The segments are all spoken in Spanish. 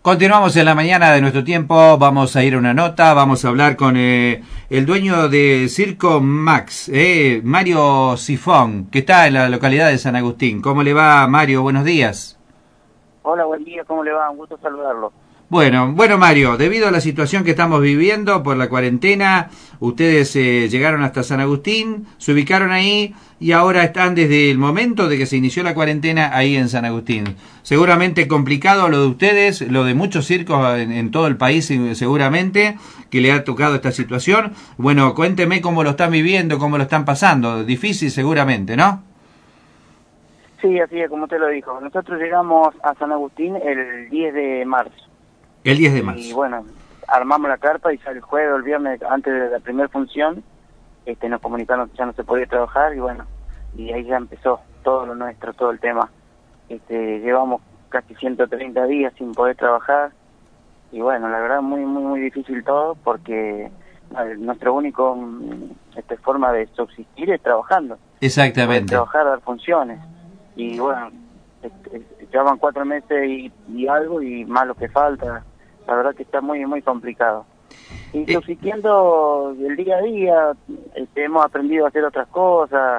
Continuamos en la mañana de nuestro tiempo, vamos a ir a una nota, vamos a hablar con el dueño de Circo Max, Mario Sifón, que está en la localidad de San Agustín. ¿Cómo le va, Mario? Buenos días. Hola, buen día, ¿cómo le va? Un gusto saludarlo. Bueno, Mario, debido a la situación que estamos viviendo por la cuarentena, ustedes llegaron hasta San Agustín, se ubicaron ahí y ahora están desde el momento de que se inició la cuarentena ahí en San Agustín. Seguramente complicado lo de ustedes, lo de muchos circos en todo el país seguramente, que le ha tocado esta situación. Bueno, cuénteme cómo lo están viviendo, cómo lo están pasando. Difícil seguramente, ¿no? Sí, así es, como usted lo dijo. Nosotros llegamos a San Agustín el 10 de marzo. El 10 de marzo. Y bueno, armamos la carpa y ya el jueves o el viernes, antes de la primera función, nos comunicaron que ya no se podía trabajar y bueno, y ahí ya empezó todo lo nuestro, todo el tema. Llevamos casi 130 días sin poder trabajar y bueno, la verdad muy difícil todo porque nuestro único forma de subsistir es trabajando. Exactamente. Trabajar, dar funciones y bueno, llevan 4 meses y algo y más lo que falta. La verdad que está muy complicado. Y subsistiendo el día a día, hemos aprendido a hacer otras cosas.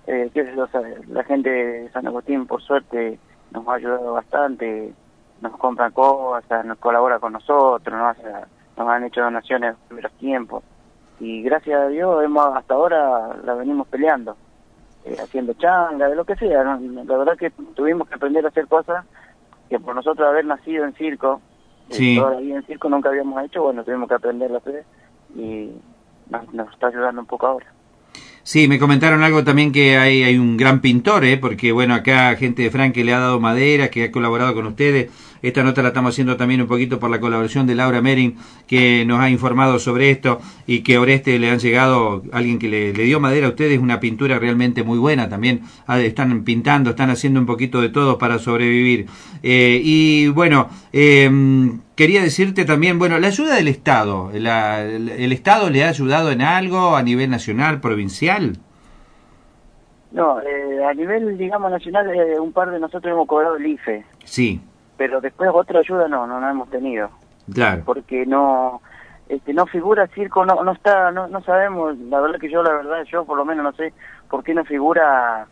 La gente de San Agustín, por suerte, nos ha ayudado bastante. Nos compran cosas, nos colabora con nosotros, nos han hecho donaciones en los primeros tiempos. Y gracias a Dios, hasta ahora la venimos peleando, haciendo changa, de lo que sea, ¿no? La verdad que tuvimos que aprender a hacer cosas que por nosotros haber nacido en circo, sí. Toda la vida en circo nunca habíamos hecho, bueno, tuvimos que aprender a hacer y nos está ayudando un poco ahora. Sí, me comentaron algo también que hay un gran pintor, porque bueno, acá gente de Fran que le ha dado madera, que ha colaborado con ustedes. Esta nota la estamos haciendo también un poquito por la colaboración de Laura Mering, que nos ha informado sobre esto y que a Oreste le han llegado alguien que le dio madera a ustedes, una pintura realmente muy buena también. Están pintando, están haciendo un poquito de todo para sobrevivir. Y bueno, quería decirte también, bueno, la ayuda del Estado. ¿El Estado le ha ayudado en algo a nivel nacional, provincial? No, a nivel, digamos, nacional, un par de nosotros hemos cobrado el IFE. Sí. Pero después otra ayuda no hemos tenido. Claro. Porque no figura circo, no sabemos, la verdad yo por lo menos no sé por qué no figura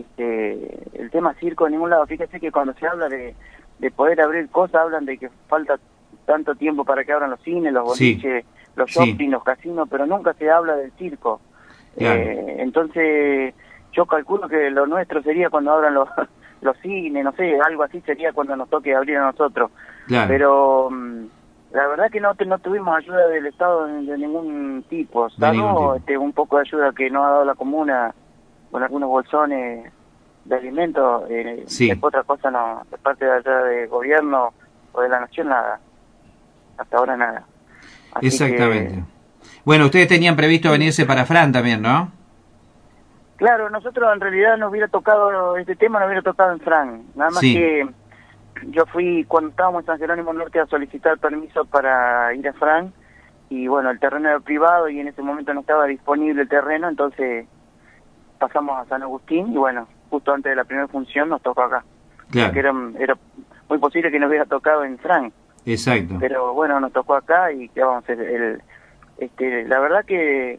el tema circo en ningún lado. Fíjese que cuando se habla de poder abrir cosas, hablan de que falta tanto tiempo para que abran los cines, los boliches, sí, los shopping, sí, los casinos, pero nunca se habla del circo. Claro. Entonces yo calculo que lo nuestro sería cuando abran los cines, no sé, algo así sería cuando nos toque abrir a nosotros. Claro. Pero la verdad que no tuvimos ayuda del Estado de ningún tipo, salvo un poco de ayuda que nos ha dado la comuna con algunos bolsones de alimentos, sí. Después otra cosa no, de parte de allá del gobierno o de la nación nada, hasta ahora nada. Así exactamente. Que, bueno, ustedes tenían previsto venirse para Fran también, ¿no? Claro, nosotros en realidad nos hubiera tocado, este tema nos hubiera tocado en Fran, nada más sí. Que yo fui cuando estábamos en San Jerónimo Norte a solicitar permiso para ir a Fran y bueno, el terreno era privado y en ese momento no estaba disponible el terreno, entonces pasamos a San Agustín y bueno, justo antes de la primera función nos tocó acá. Claro. Porque era muy posible que nos hubiera tocado en Fran. Exacto. Pero bueno, nos tocó acá y ¿qué vamos a hacer? La verdad que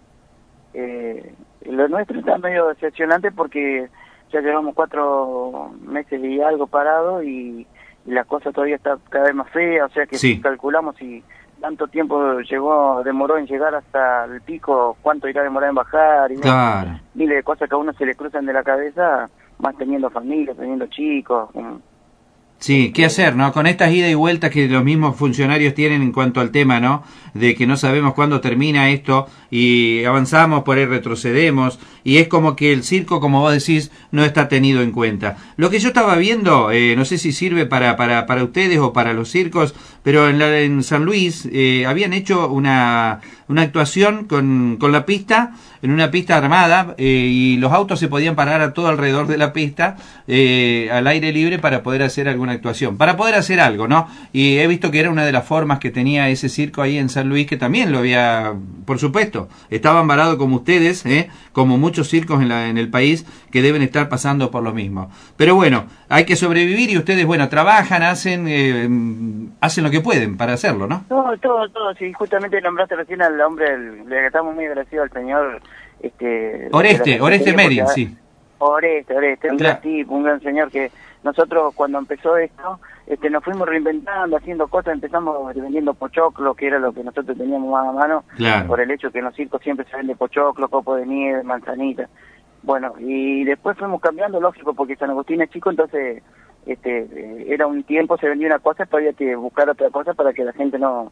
lo nuestro está medio decepcionante porque ya llevamos 4 meses y algo parado y la cosa todavía está cada vez más fea, o sea que sí. Si calculamos si tanto tiempo demoró en llegar hasta el pico, cuánto irá a demorar en bajar y claro. Miles de cosas que a uno se le cruzan de la cabeza, más teniendo familia, teniendo chicos. Sí, ¿qué hacer, no? Con estas idas y vueltas que los mismos funcionarios tienen en cuanto al tema, ¿no? De que no sabemos cuándo termina esto y avanzamos, por ahí retrocedemos y es como que el circo, como vos decís, no está tenido en cuenta. Lo que yo estaba viendo, no sé si sirve para ustedes o para los circos, pero en San Luis habían hecho una actuación con la pista, en una pista armada, y los autos se podían parar a todo alrededor de la pista, al aire libre para poder hacer alguna actuación, para poder hacer algo, ¿no? Y he visto que era una de las formas que tenía ese circo ahí en San Luis, que también lo había, por supuesto, varado. Estaban varados como ustedes, como muchos circos en el país que deben estar pasando por lo mismo. Pero bueno, hay que sobrevivir y ustedes, bueno, trabajan, hacen lo que pueden para hacerlo, ¿no? Todo. Sí, justamente nombraste recién al hombre, le estamos muy agradecidos al señor... Oreste Merin, sí. Oreste, un Claro. gran tipo, un gran señor que nosotros cuando empezó esto, nos fuimos reinventando, haciendo cosas, empezamos vendiendo pochoclo, que era lo que nosotros teníamos más a mano, Claro. por el hecho que en los circos siempre se vende pochoclo, copo de nieve, manzanita. Bueno, y después fuimos cambiando, lógico, porque San Agustín es chico, entonces era un tiempo, se vendía una cosa, pero había que buscar otra cosa para que la gente no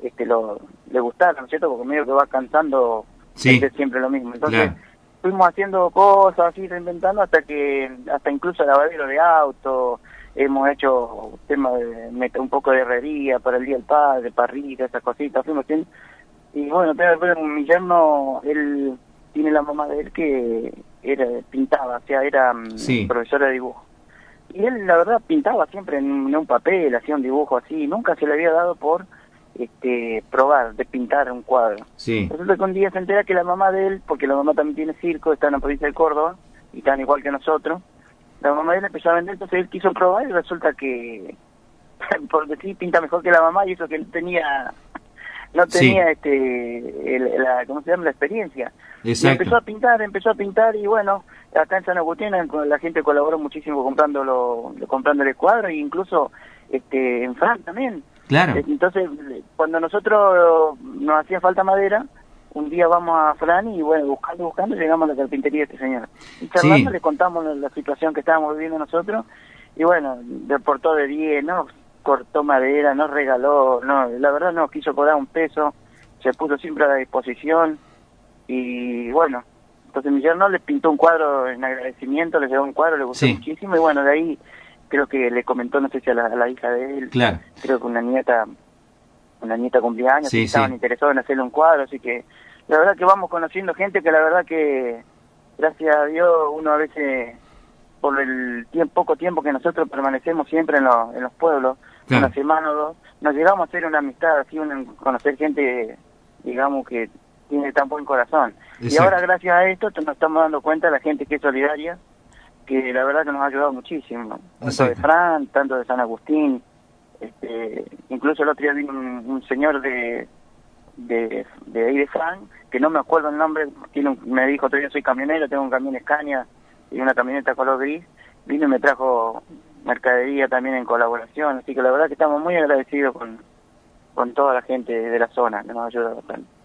le gustara, ¿no es cierto? Porque medio que va cansando siempre lo mismo. Entonces, claro, fuimos haciendo cosas así, reinventando, hasta incluso lavadero de auto, hemos hecho tema de un poco de herrería para el Día del Padre, parrilla, esas cositas, fuimos haciendo. Y bueno, mi yerno, él tiene la mamá de él que pintaba, o sea, era profesora de dibujo. Y él, la verdad, pintaba siempre en un papel, hacía un dibujo así, nunca se le había dado por probar de pintar un cuadro. Sí. Resulta que un día se entera que la mamá de él, porque la mamá también tiene circo, está en la provincia de Córdoba, y están igual que nosotros, la mamá de él empezó a vender, entonces él quiso probar y resulta que, porque sí, pinta mejor que la mamá, y eso que él no tenía ¿cómo se llama? La experiencia. Exacto. Y empezó a pintar y bueno, acá en San Agustín la gente colaboró muchísimo comprándole cuadros e incluso en Fran también. Claro. Entonces, cuando nosotros nos hacía falta madera, un día vamos a Fran y bueno, buscando, llegamos a la carpintería de este señor. Y charlando le contamos la situación que estábamos viviendo nosotros y bueno, deportó de 10, ¿no? Cortó madera, nos regaló, no, la verdad no quiso cobrar un peso, se puso siempre a la disposición y bueno, entonces mi yerno le pintó un cuadro en agradecimiento, le llevó un cuadro, le gustó muchísimo y bueno, de ahí creo que le comentó, no sé si a la hija de él, claro, creo que una nieta cumplía años, y estaban interesados en hacerle un cuadro, así que la verdad que vamos conociendo gente que la verdad que gracias a Dios uno a veces por el poco tiempo que nosotros permanecemos siempre en los pueblos, una semana o dos, nos llegamos a hacer una amistad, así, conocer gente, digamos, que tiene tan buen corazón. Exacto. Y ahora gracias a esto nos estamos dando cuenta de la gente que es solidaria, que la verdad que nos ha ayudado muchísimo, tanto de Fran, tanto de San Agustín, incluso el otro día vino un señor de ahí de Fran, que no me acuerdo el nombre, me dijo, todavía soy camionero, tengo un camión Scania y una camioneta color gris, vino y me trajo mercadería también en colaboración, así que la verdad que estamos muy agradecidos con toda la gente de la zona que nos ayuda bastante.